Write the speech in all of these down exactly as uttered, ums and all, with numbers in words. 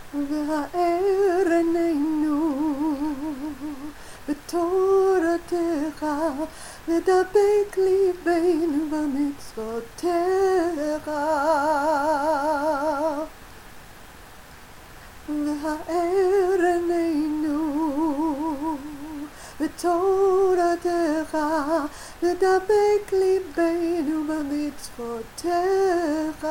והאר עינינו בתורתך, ודבק ליבנו במצוותיך. והאר עינינו בתורתך, ודבק ליבנו במצוותיך.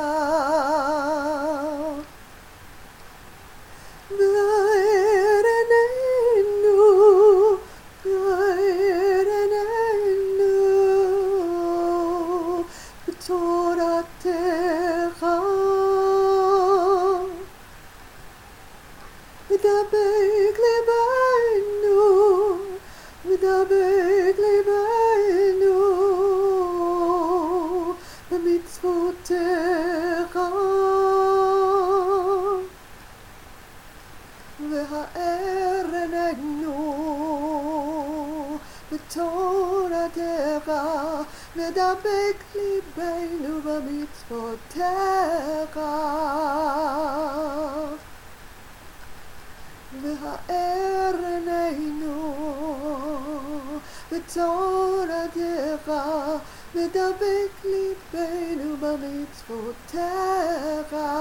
והאר עינינו, והאר עינינו בתורתך, ודבק ליבנו, ודבק ליבנו במצוותיך. והאר עינינו בתורתך, ודבק ליבנו במצוותיך. והאר עינינו בתורתך, ודבק ליבנו במצוותיך.